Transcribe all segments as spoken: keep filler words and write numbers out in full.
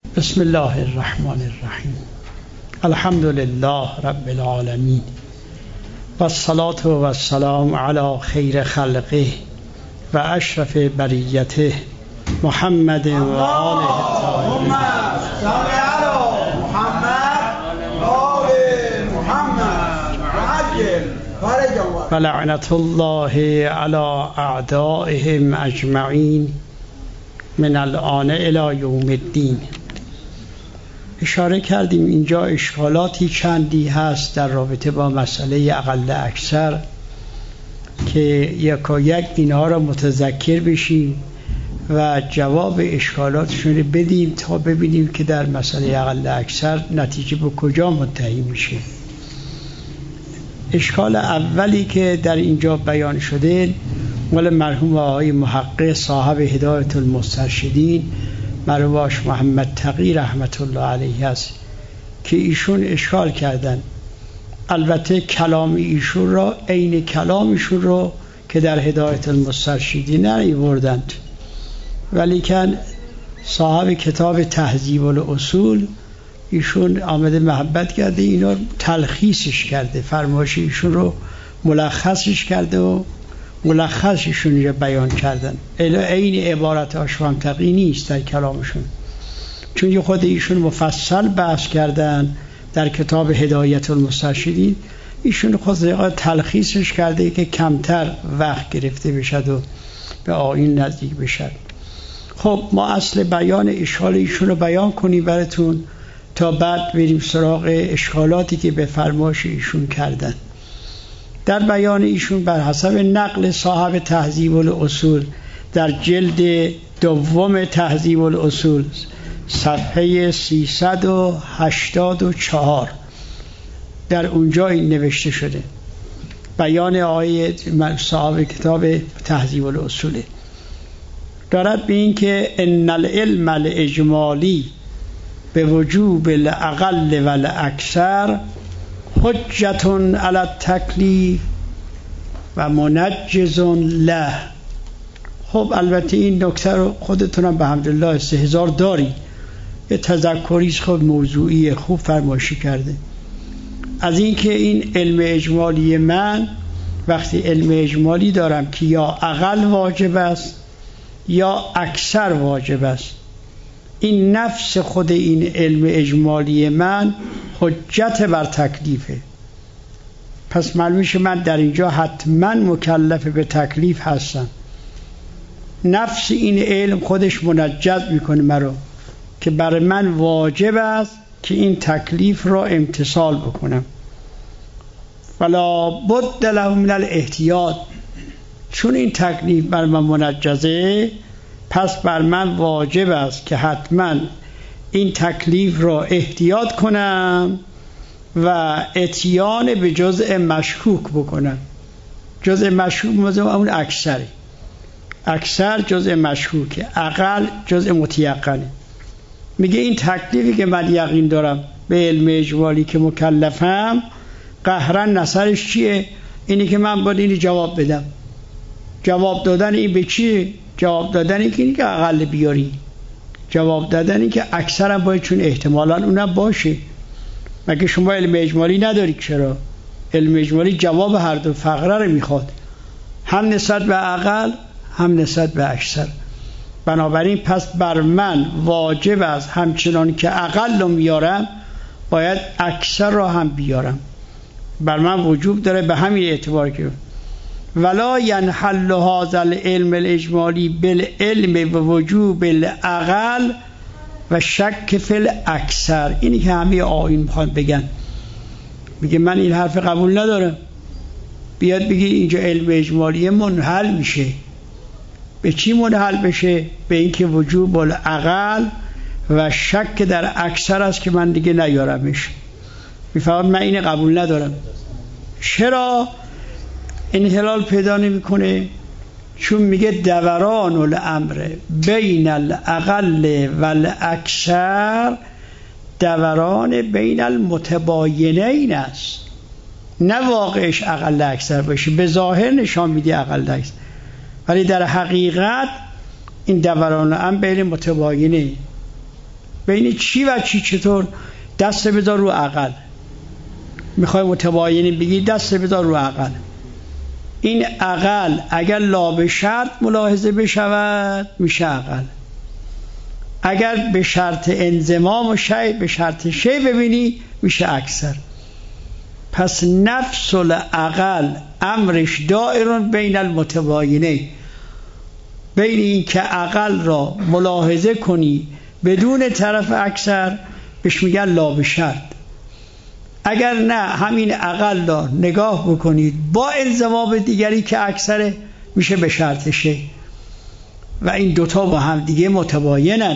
بسم الله الرحمن الرحیم. الحمد لله رب العالمین و الصلاة و السلام علی خیر خلقه و اشرف بریته محمد و آله الطاهرین. و لعنت الله علی اعدائهم اجمعین من الآن الی یوم الدین. اشاره کردیم اینجا اشکالاتی چندی هست در رابطه با مسئله اقل اکثر که یک و یک اینها را متذکر بشیم و جواب اشکالاتشون رو بدیم تا ببینیم که در مسئله اقل اکثر نتیجه به کجا منتهی میشه. اشکال اولی که در اینجا بیان شده مال مرحوم آقای محقق صاحب هدایت المسترشدین مرحوم محمد تقی رحمت الله علیه است که ایشون اشکال کردن. البته کلام ایشون را عین کلام ایشون را که در هدایت المسترشدین نیاوردند، ولیکن صاحب کتاب تهذیب الاصول ایشون آمده محبت کرده اینا تلخیصش کرده، فرمایش ایشون رو ملخصش کرده و ملخصشون رو بیان کردن. الا عین عبارت آشوام تقی نیست در کلامشون، چون خود ایشون مفصل بحث کردن در کتاب هدایت المسترشدین. ایشون خود تلخیصش کرده که کمتر وقت گرفته بشد و به آیین نزدیک بشد. خب ما اصل بیان اشکال ایشون رو بیان کنیم براتون تا بعد بریم سراغ اشکالاتی که به فرمایش ایشون کردن. در بیان ایشون بر حسب نقل صاحب تهذیب الاصول در جلد دوم تهذیب الاصول صفحه سیصد و هشتاد و چهار در اونجا این نوشته شده. بیان آیه صاحب کتاب تهذیب الاصول دارد به این که ان العلم الاجمالی به وجوب الاقل و الاکثر حجت علی التکلیف و منجز له. خب البته این نکته رو خودتونم به حمدالله استحضار داری، یه تذکریش خود موضوعی خوب فرمایشی کرده از این که این علم اجمالی من وقتی علم اجمالی دارم که یا اقل واجب است یا اکثر واجب است، این نفس خود این علم اجمالی من حجت بر تکلیفه. پس معلومه که من در اینجا حتما مکلف به تکلیف هستم. نفس این علم خودش منجز میکنه مرا که برای من واجب است که این تکلیف را امتثال بکنم. ولا بد له من الاحتیاط، چون این تکلیف بر من منجزه پس بر من واجب است که حتما این تکلیف را احتیاط کنم و اتیان به جزء مشکوک بکنم. جزء مشکوک مثل اون اکثره، اکثر جزء مشکوکه، اقل جزء متیقنه. میگه این تکلیفی که من یقین دارم به علم اجمالی که مکلفم قهرا نصرش چیه؟ اینی که من باید اینی جواب بدم. جواب دادن این به چیه؟ جواب دادن اینی که اقل بیاری، جواب دادن این که اکثر هم باید، چون احتمالاً اونم باشه. مگه شما علم اجمالی نداری؟ چرا؟ علم اجمالی جواب هر دو فقره رو میخواد، هم نسبت به اقل هم نسبت به اکثر. بنابراین پس بر من واجب است همچنان که اقل رو میارم باید اکثر رو هم بیارم. بر من وجوب داره به همین اعتبار که ولا ینحل هذا العلم الاجمالی بالعلم بوجوب الاقل و شک فی الاکثر. اینی که همه آیین میخوان بگن. میگه من این حرف قبول ندارم، بیاد بگی اینجا علم اجمالی منحل میشه. به چی منحل بشه؟ به اینکه وجوب الاقل و شک در اکثر است که من دیگه نیارمش. میفهمم من این قبول ندارم. چرا انحلال پیدا نمیکنه؟ چون میگه دوران الامر بین الاقل و الاکثر دوران بین المتباینین است، نه واقعش اقل اکثر باشه. به ظاهر نشان میده اقل اکثر، ولی در حقیقت این دوران الامر بین متباینه. بین چی و چی چطور؟ دست بذار رو عقل. میخوای متباینی بگی دست بذار رو عقل. این عقل اگر لا به شرط ملاحظه بشود میشه عقل، اگر به شرط انضمام و شی به شرط شی ببینی میشه اکثر. پس نفس العقل امرش دائرون بین المتباینه، بین این که عقل را ملاحظه کنی بدون طرف اکثر بهش میگن لا به شرط. اگر نه همین عقل را نگاه بکنید با انضمام دیگری که اکثره میشه به شرط شی و این دوتا با هم دیگه متباینن.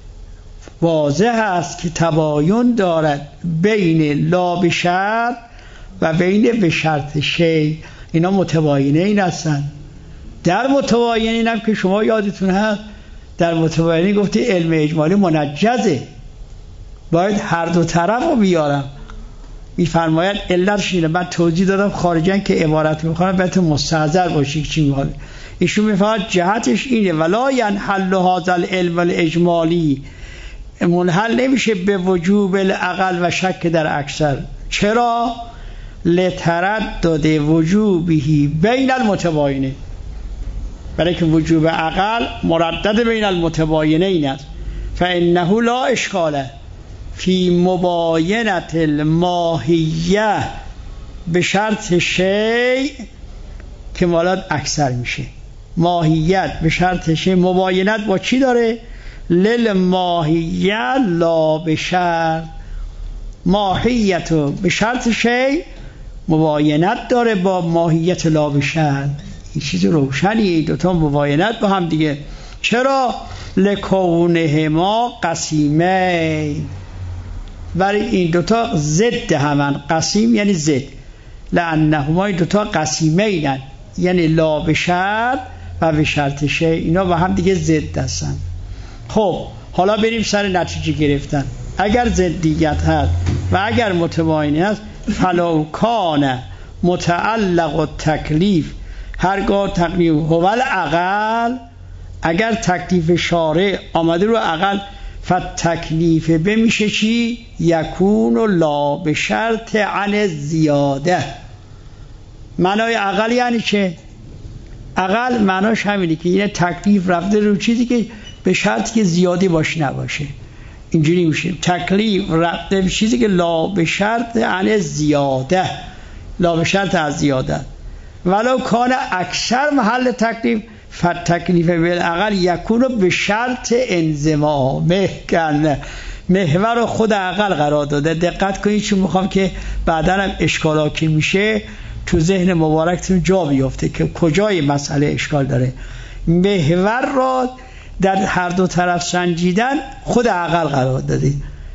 واضح است که تباین دارد بین لا به شرط و بین به شرط شی، اینا متباینه این هستن. در متباینه این هم که شما یادتون هست در متباینه گفتی علم اجمالی منجزه، باید هر دو طرف رو بیارم. میفرماید علتش اینه، من توضیح دادم خارجاً که عبارت میخوام بهتون مستحضر باشید چی میخواد. ایشون میفرماید جهتش اینه ولا ینحل هذا العلم الاجمالی، منحل نمیشه به وجوب العقل و شک در اکثر. چرا؟ لتردد وجوبهی بین المتباینه، برای که وجوب عقل مردد بین المتباینه این است. فانه لا اشکاله فی مباینت الماهیه به شرط شیء که مالات اکثر میشه. ماهیت به شرط شیء مباینت با چی داره؟ للماهیه لا به شرط، ماهیت به شرط شیء مباینت داره با ماهیت لا به شرط. این چیز روشنیه، دوتا مباینت با هم دیگه. چرا؟ لکونهما قسیمه، برای این دوتا ضد همن. قسیم یعنی ضد، لانهما این دوتا قسیمه اینن، یعنی لا به شرط و به شرط شیء اینا با هم دیگه ضد هستن. خب حالا بریم سر نتیجه گرفتن. اگر ضدیت هست و اگر متباینه هست، فلو کان متعلق التکلیف، هرگاه تکلیف هو العقل، اگر تکلیف شارع آمده رو عقل، فتکلیف بمیشه چی؟ یکون لا به شرط عن زیاده. معنای عقل یعنی چه؟ عقل معناش همینه که این تکلیف رفته رو چیزی که به شرط که زیادی باش نباشه، اینجوری میشه. تکلیف رفته به چیزی که لا به شرط عن زیاده، لا به شرط از زیاده. ولو کان اکثر محل تکلیف فتکلیف بالعقل یکون به شرط انضمام، کنه محور رو خود عقل قرار داده. دقت کنید چون میخوام که بعدا هم اشکالا که میشه تو ذهن مبارکتون جا بیفته که کجای مسئله اشکال داره. محور را در هر دو طرف سنجیدن خود عقل قرار داده.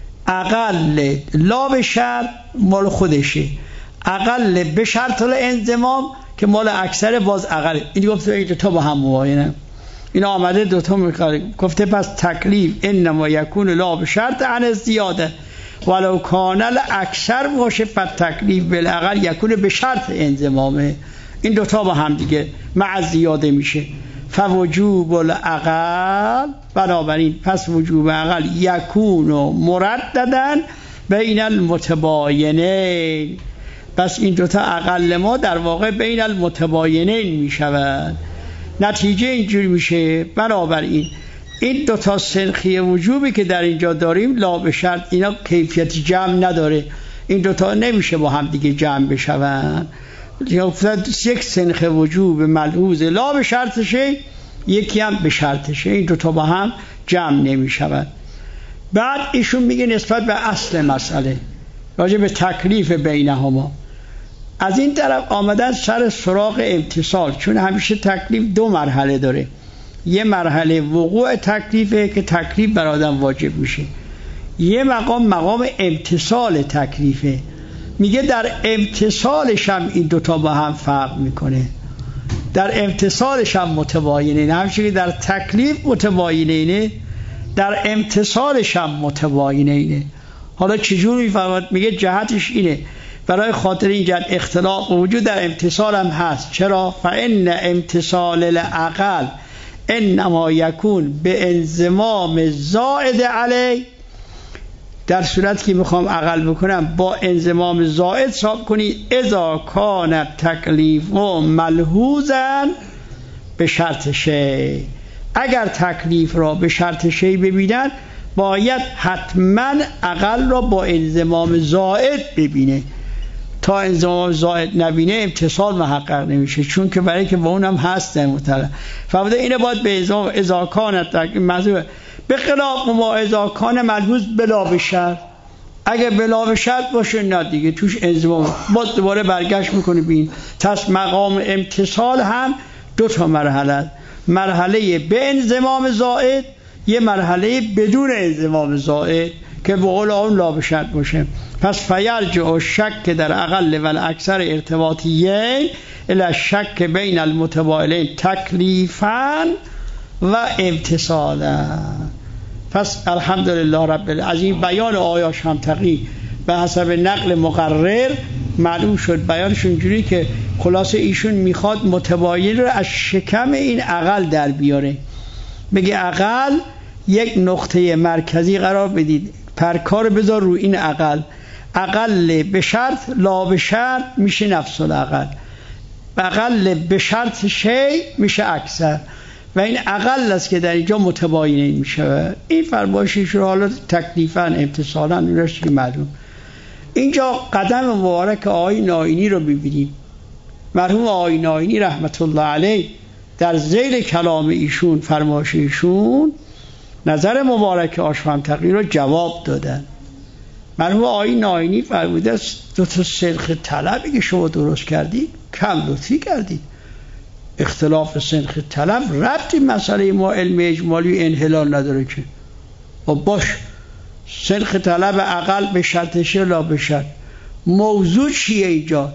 عقل لا به شرط مال خودشه، عقل به شرط الانضمام که مال اکثر باز عقل. این گفته این دوتا با هم مباینه. این آمده دوتا میخواد گفته پس تکلیف انما یکون لا به شرط عن زیاده ولو کان الاکثر باشه، فتکلیف بالعقل یکون به شرط انضمامه. این دوتا با هم دیگه مع زیاده میشه. فوجوب العقل، بنابراین پس وجوب عقل یکون مرددن بین المتباینه، پس این دوتا عقل ما در واقع بین المتباینه می شود. نتیجه اینجوری میشه. بنابراین این دوتا سنخی وجوبی که در اینجا داریم لا به شرط اینا کیفیت جمع نداره، این دوتا نمیشه با هم دیگه جمع بشون. یک سنخ وجوب ملحوظ لا به شرط شی، یکی هم به شرط شی، این دوتا با هم جمع نمی شود. بعد ایشون میگه نسبت به اصل مسئله راجع به تکلیف بینهما، از این طرف آمدن سر سراغ امتصال، چون همیشه تکلیف دو مرحله داره. یه مرحله وقوع تکلیفه که تکلیف بر آدم واجب میشه، یه مقام مقام امتصال تکلیفه. میگه در امتصالش هم این دوتا با هم فرق میکنه، در امتصالش هم متباینه، همچنین که در تکلیف متباینه اینه در امتصالش هم متباینه اینه. حالا چجور میفهمد؟ میگه جهتش اینه برای خاطر این جهت اختلاف وجود در امتصال هم هست. چرا؟ فان امتصال العقل انما یکون به انضمام زائد علی در صورتی که میخوام عقل بکنم با انضمام زائد حساب کنید. اذا کان تکلیف و ملحوظا به شرط شی، اگر تکلیف را به شرط شی ببینن باید حتما عقل را با انضمام زائد ببینه. تا انضمام زائد نبینه امتصال محقق نمیشه، چون که برای که با اونم هست در مطلع فبوده اینه باید به انضمام اذا کان تکلیف به خلاف ما اذا کان ملحوظ بلا به شرط. اگه بلا به شرط باشه نه دیگه توش انضمام، باز دوباره برگشت میکنه بین. پس مقام امتصال هم دو تا مرحله، مرحله به انضمام زائد، یه مرحله بدون انضمام زائد که به قول اون لا به شرط باشه. پس فیرجع شک در اقل و اکثر ارتباطیین الی شک بین المتباینین تکلیفا و امتصالا. پس الحمدلله رب العالمین. از این بیان آیاش هم تقی به حسب نقل مقرر معلوم شد بیانش اینجوری که خلاصه ایشون میخواد متباین رو از شکم این عقل در بیاره. بگه عقل یک نقطه مرکزی قرار بدید، پرکار بذار رو این عقل. عقل به شرط لا به شرط میشه نفس العقل، عقل به شرط شی میشه اکثر، و این عقل است که در اینجا متباینین میشه. این فرمایشش رو حالا تکلیفاً امتصالاً میرش که معلوم. اینجا قدم مبارک آقای نائینی رو ببینیم. مرحوم آقای نائینی رحمت الله علیه در ذیل کلام ایشون، فرمایش ایشون، نظر مبارک آشفهم تقی رو جواب دادن. مرحوم آقای نائینی فرموده است دو تا سنخ طلبی که شما درست کردید کم لطفی کردید. اختلاف سنخ طلب ربطی مسئله ما علم اجمالی و انحلال نداره که و باش سنخ طلب عقل به شرط لا به شرط. موضوع چیه اینجا؟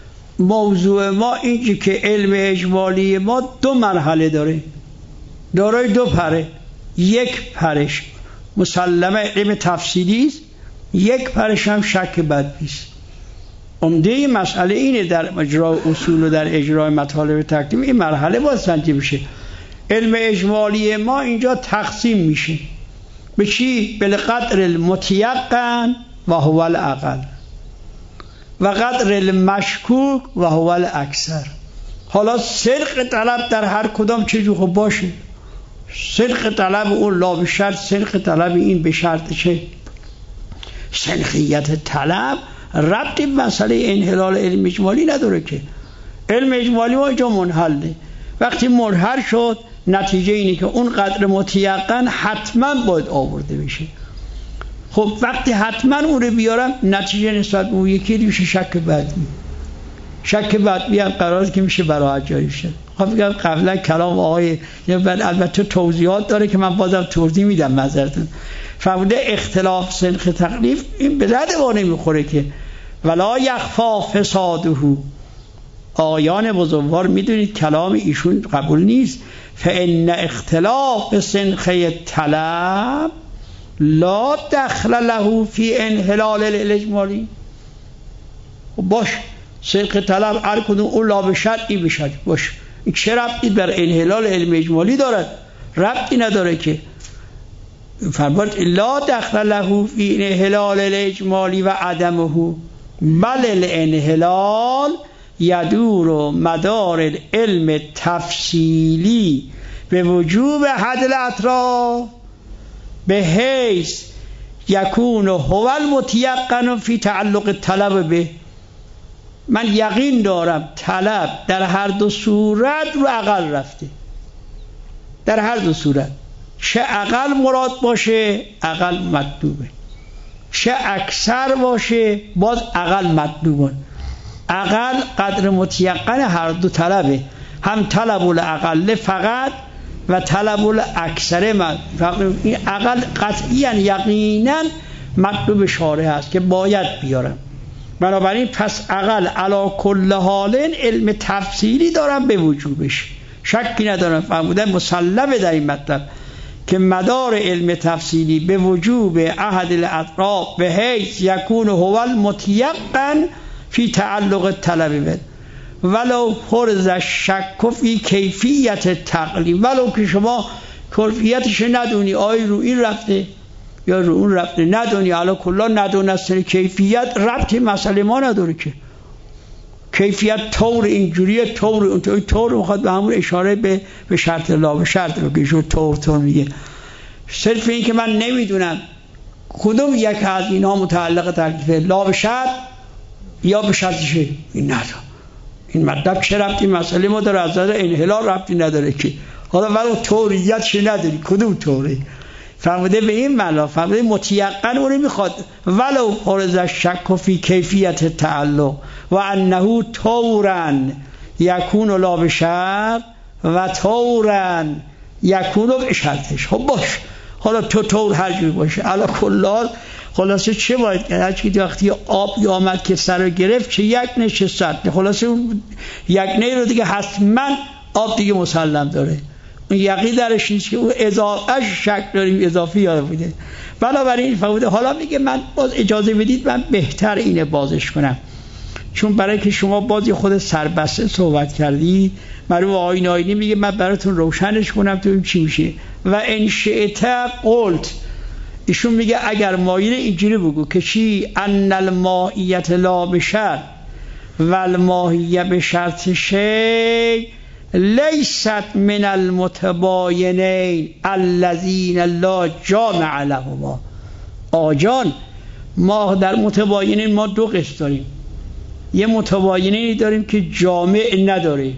موضوع ما اینجا که علم اجمالی ما دو مرحله داره، دارای دو پره. یک پرش مسلمه علم تفصیلی است، یک پرش هم شک بدبی است. عمده مسئله اینه در اجرای اصول و در اجرای مطالب تکلیف این مرحله باید سنجیده بشه. علم اجمالی ما اینجا تقسیم میشه به چی؟ به قدر المتیقن و هو العقل و قدر المشکوک و هو الاکثر. حالا سرق طلب در هر کدام چه جو خوب باشه. سرق طلب اون لا به شرط، سرق طلب این به شرط چه؟ سنخیت طلب ربطی مسئله انحلال علم اجمالی نداره که. علم اجمالی ما اینجا منحله. وقتی منحل شد نتیجه اینه که اون قدر متیقن حتما باید آورده بشه. خب وقتی حتما اون رو بیارم نتیجه نسبت به اون یکی میشه شک بدبی. شک بدبی هم قراره که میشه براحت جاری شد. خب بگم قبلا کلام آقای البته توضیحات داره که من بازم توضیح میدم معذرتون. فرموده اختلاف سنخ تکلیف این به درد ما نمیخوره که ولا یخفا فساده. آیان بزرگوار میدونید کلام ایشون قبول نیست. فان اختلاف سنخ طلب لا دخل له فی انحلال الاجمالی. باش سنخ طلب هر کدوم اون لا به شرطی بشه باش، این چه ربطی بر انحلال علم اجمالی دارد؟ ربطی نداره که. فرمود لا دخل له فی انحلال الاجمالی و عدمه بل الانحلال یدور مدار العلم تفصیلی به وجوب حد الاطراف به حیث یکون هو المتیقن فی تعلق طلب به. من یقین دارم طلب در هر دو صورت رو عقل رفته، در هر دو صورت، چه عقل مراد باشه عقل مطلوبه، چه اکثر باشه باز عقل مطلوبه. عقل قدر متیقن هر دو طلبه، هم طلب العقل فقط و طلب الاکثر. من این عقل قطعیاً یقیناً مطلوب شارع هست که باید بیارم. بنابراین پس عقل علی کل حال علم تفصیلی دارم به وجوبش، شکی ندارم. فرمودن مسلمه در این مطلب که مدار علم تفصیلی به وجوب احد الاطراف به حیث یکون هو المتیقن فی تعلق طلب به ولو فرض شک فی کیفیت تقلیم، ولو که شما کیفیتش ندونی، آیا رو این رفته یا رو اون ربطی ندونی. حالا کلا ندونستن کیفیت ربطی مسئله ما نداره که کیفیت طور اینجوریه طور اون طور میخواد به همون اشاره به به شرط لا به شرط رو که طور طور میگه. صرف این که من نمیدونم کدوم یک از اینها متعلق تکلیف لا به شرط یا به شرطشه، این نداره. این مطلب چه ربطی مسئله ما داره؟ از نظر انحلال ربطی نداره که حالا ولو طوریتش نداری کدوم طوری فرموده به این معنا، فرموده متیقن اونی میخواد ولو خارج شک فی کیفیت تعلق و انه طورا یکون لا به شرط و طورا یکون به شرطش. خب باش حالا تو طور هر جوری باشه علا کلال خلاصه چه باید کرد؟ هرچی وقتی آب آمد که سر رو گرفت چه یک نشه صد، خلاصه اون یک نه رو دیگه حتما آب دیگه مسلم داره، اون یقی درش نیست که اون اضافه شک داریم اضافی یاد بوده. بنابراین فهمیده حالا میگه من باز اجازه بدید من بهتر اینه بازش کنم، چون برای که شما بازی خود سربسته صحبت کردی مرحوم آیین آینی میگه من براتون روشنش کنم تو این چی میشه. و ان شئت قلت، ایشون میگه اگر مایل اینجوری بگو که چی ان الماهیت لا بشرط و الماهیه به شرط شی لیست من المتباینین الذین لا جامع لهما. آجان ما در متباینین ما دو قسم داریم، یه متباینینی داریم که جامع نداره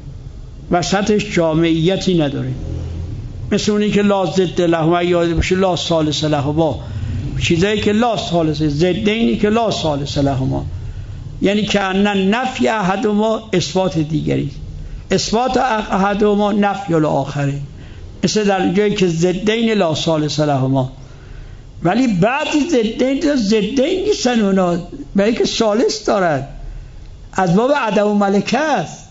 وسطش جامعیتی نداره، مثل اونی که لا ضد لهما یاد باشه لا ثالث لهما، چیزایی که لا ثالث ضدینی که لا ثالث لهما، یعنی که ان نفی احدهما اثبات دیگری، اثبات احدهما نفی الاخره، مثل در جایی که ضدین لا ثالث لهما. ولی بعضی ضدین ضدین نیستن اونا، بلکه ثالث دارن، از باب عدم الملکه است،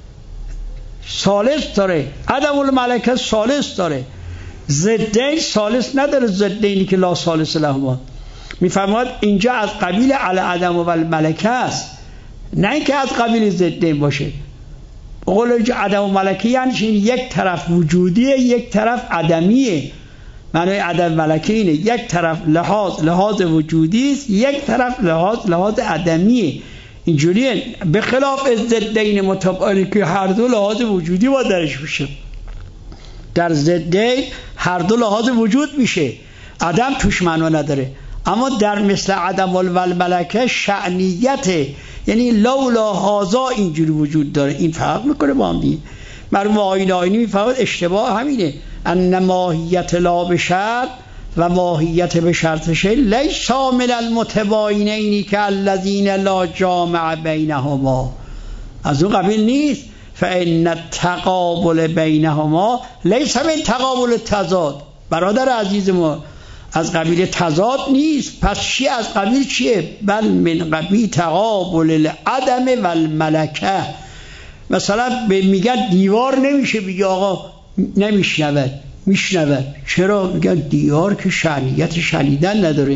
ثالث داره، عدم الملکه ثالث داره، ضدین ثالث نداره، ضدینی که لا ثالث لهما. میفرماید اینجا از قبیل علی عدم و الملکه است، نه اینکه از قبیل ضدین باشه. قول اینجا عدم و ملکه یعنی یک طرف وجودیه یک طرف عدمیه. معنی عدم ملکه اینه یک طرف لحاظ لحاظ وجودی است یک طرف لحاظ لحاظ عدمیه. اینجوریه به خلاف ضدین متباینی که هر دو لحاظ وجودی با درش میشه. در ضدین هر دو لحاظ وجود میشه، عدم توش معنا نداره. اما در مثل عدم والملکه شأنیته، یعنی لولا هازا اینجوری وجود داره. این فرق میکنه با هم دیگه. مرحوم آیین آینی میفهمد اشتباه همینه، ان ماهیت لا به شرط و ماهیت به شرط شی لیس من المتباینین که الذین لا جامع بینهما، از اون قبیل نیست. فان التقابل بینهما لیس من تقابل تضاد. برادر عزیز ما از قبیل تضاد نیست، پس چی از قبیل چیه؟ بل من قبیل تقابل العدم و الملکه. مثلا میگن دیوار نمیشه، بگی آقا نمیشنود، میشنود. چرا؟ میگن دیوار که شأنیت شنیدن نداره،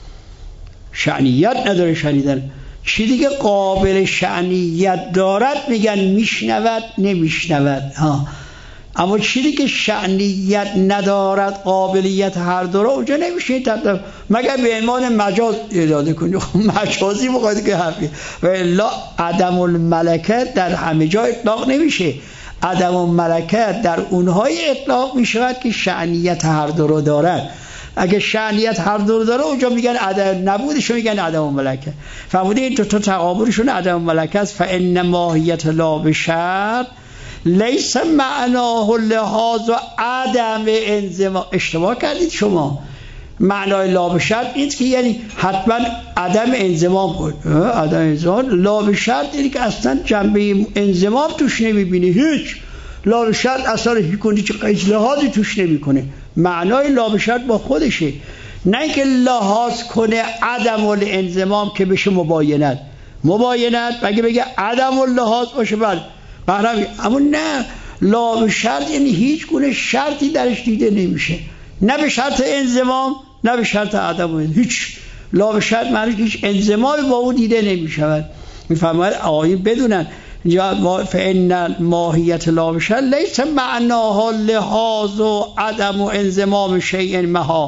شأنیت نداره شنیدن. چی دیگه قابل شأنیت دارد میگن میشنود نمیشنود. ها اما چیزی که شأنیت ندارد قابلیت هر دو را اونجا نمیشه تطبیق، مگر به عنوان مجاز اراده کنی. مجازی مقایده که حرفی و الا عدم الملکه در همه جا اطلاق نمیشه. عدم الملکه در اونهای اطلاق میشود که شأنیت هر دو را دارد. اگه شأنیت هر دو را داره اونجا میگن عدم نبودشون میگن عدم الملکه. فرموده این تو تا تقابلشون عدم الملکه است. فان ماهیت لا بشرط لیس معناه لحاظ و عدم انضمام. اشتباه کردید شما. معنای لا به شرط نیست که یعنی حتما عدم انضمام بود. عدم انضمام لا به شرط یعنی که اصلا جنبه انضمام توش نمیبینی، هیچ. لا به شرط اصلا هیچ لحاظی توش نمیکنه. معنای لا به شرط با خودشه، نه که لحاظ کنه عدم الانضمام که بشه مباینت. مباینت اگه بگه عدم اللحاظ باشه بعد محرمی، اما نه، لا به شرط یعنی هیچ گونه شرطی درش دیده نمیشه، نه به شرط انضمام نه به شرط عدم، هیچ. لا به شرط معنی هیچ انضمامی با اون دیده نمیشود. میفرماید آقایون بدونن یا فإن ماهیت لا به شرط لیس معناها لحاظ و عدم و انضمام شیء مها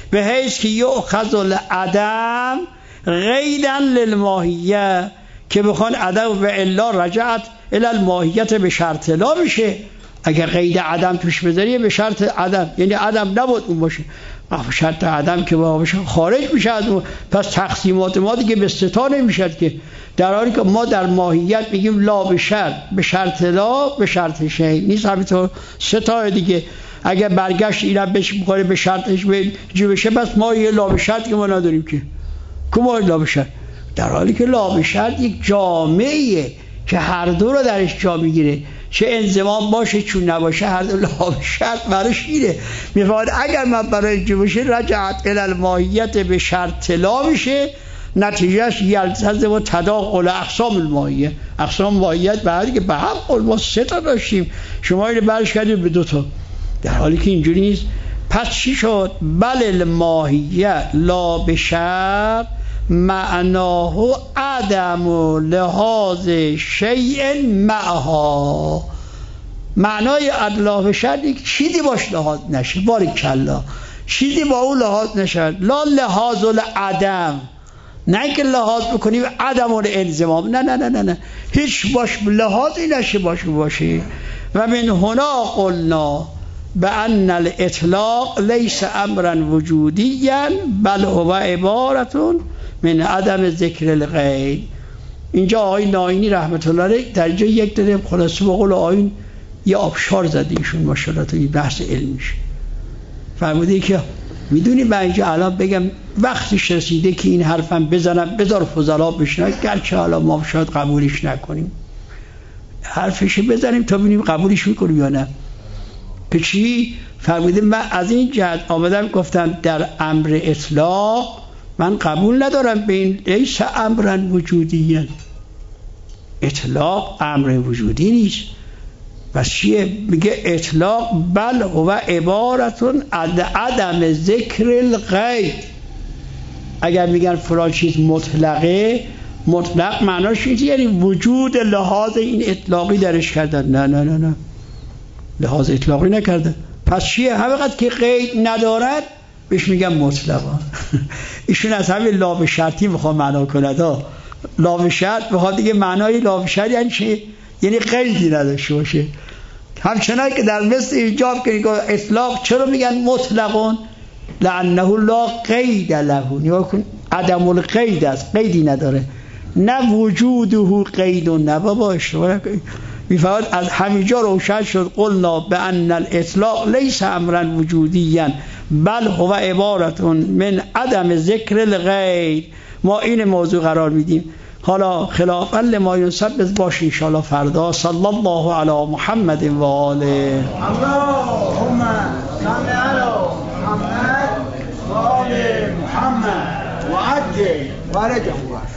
به حیث که یؤخذ العدم قیدا للماهیه، که بخوان عدم و الا رجعت الی الماهیت به شرط لا میشه. اگر قید عدم توش بذاری به شرط عدم، یعنی عدم نبود اون باشه، شرط عدم که باشه خارج میشه از اون. پس تقسیمات ما دیگه به ستا نمیشد که، در حالی که ما در ماهیت میگیم لا به شرط، به شرط لا به شرط شی نیست، همینطور ستا دیگه. اگر برگشت اینا بهش بخوره به شرطش به جو بشه، بس ما یه لا به شرط که ما نداریم که کما لا به شرط، در حالی که لا به شرط یک جامعیه که هر دو رو درش جا میگیره، چه انضمام باشه چون نباشه، هر دو لا به شرط براش اینه. میفهمد اگر من برای جو بشه رجعت الی الماهیت به شرط لا میشه، نتیجهش یلتزم و تداخل اقسام الماهیه. اقسام ماهیت بعدی که به هم قول ما سه تا داشتیم، شما اینو برش کردید به دو تا، در حالی که اینجوری نیست. پس چی شد؟ بل الماهیه لا به شرط معناه عدم و لحاظ شیء معها. معنای لا به شرط چیزی باش لحاظ نشه، باریکلا چیزی با اون لحاظ نشه، لا لحاظ العدم، نه اینکه لحاظ بکنیم عدم و انضمام، نه نه نه نه نه، هیچ باش لحاظی نشه باشه باشه. و من هنا قلنا بأن الاطلاق لیس امرا وجودیا بل هو عبارتون من عدم ذکر الغیر. اینجا آقای ناینی رحمت الله علیه در جای یک داره خلاصه به قول آیین یه آبشار زده ایشون ماشاءالله تو این بحث علمیش. فرموده که میدونی من اینجا الان بگم وقتش رسیده که این حرفم بزنم بذار فضلا بشنن، گرچه حالا ما شاید قبولش نکنیم، حرفش بزنیم تا ببینیم قبولش میکنیم یا نه. که چی؟ فرموده من از این جهت آمدم گفتم در امر اطلاق من قبول ندارم به این لیس امرا وجودیا، اطلاق امر وجودی نیست. پس چیه؟ میگه اطلاق بل هو عبارتون عدم ذکر الغیر. اگر میگن فلان چیز مطلقه، مطلق معناش چیه؟ یعنی وجود لحاظ این اطلاقی درش کردن. نه نه نه نه، لحاظ اطلاقی نکرده. پس چیه؟ همینقدر که قید ندارد بهش میگم مطلقا. ایشون از همین لا به شرطی میخواد معنا کند. لا به شرط بخواد دیگه معنای لا به شرط یعنی چی؟ یعنی قیدی نداشته باشه. همچنان که در مثل ایجاب که اطلاق چرا میگن مطلقون؟ لانه لا قید له، نگاه کن عدم القید است، قیدی نداره، نه وجوده قید، نه بابا اشتباه نکنید. میفهمد از همینجا روشن شد قلنا بان الاطلاق لیس امرا وجودیا بل هو عبارتون من عدم ذکر الغیر. ما این موضوع قرار میدیم. حالا خلافا لما ینسب باشه ان شاء الله فردا. صلی الله علی محمد و آله. اللهم صل علی محمد و آل محمد و عجل فرجهم.